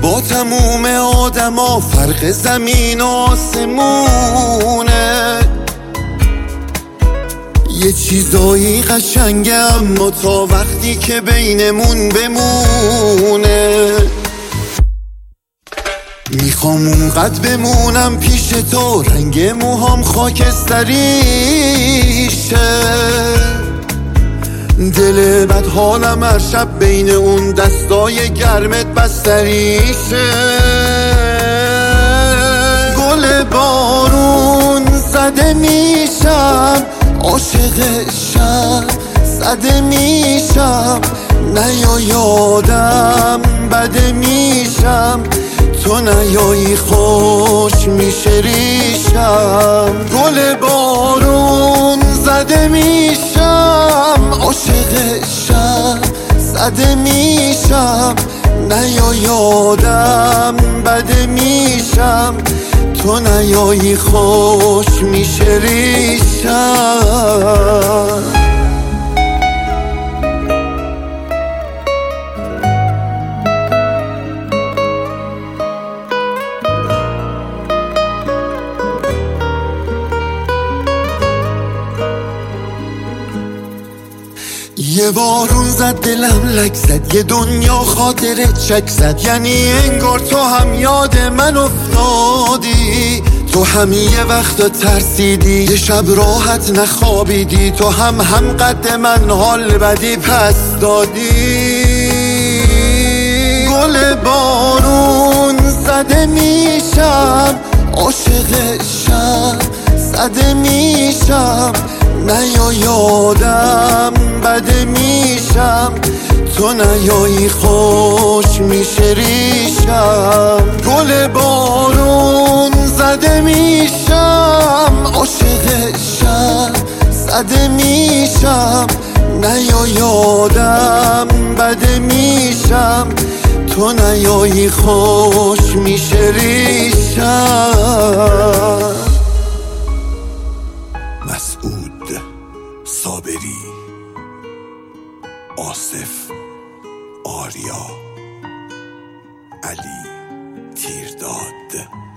با تموم آدما فرق زمین و آسمونه. یه چیزایی قشنگه اما تا وقتی که بینمون بمونه. میخوام اونقدر بمونم پیش تو رنگ موهام خاکستریشه. دل بد حالم هر شب بین اون دستای گرمت بستریشه. گل بارون زده میشم، عاشق شب زده میشم. نیا یادم بده میشم، تو نیایی خوش میشه ریشم. گل بارون زده میشم، عاشق شب زده میشم. نیا یادم بده میشم، تو نیایی خوش میشه ریشم. یه بارون زد دلم لک زد، یه دنیا خاطره چک زد. یعنی انگار تو هم یاد من افتادی، تو هم یه وقتا ترسیدی، یه شب راحت نخوابیدی. تو هم قد من حال بدی پس دادی. گل بارون زده میشم، عاشق شب زده میشم. نیا یادم بده میشم، تو نیایی خوش میشه ریشم. گل بارون زده میشم، عاشق شب زده میشم. نیا یادم بده میشم، تو نیایی خوش میشه ریشم. مسعود صابری، آصف آریا، علی تیرداد.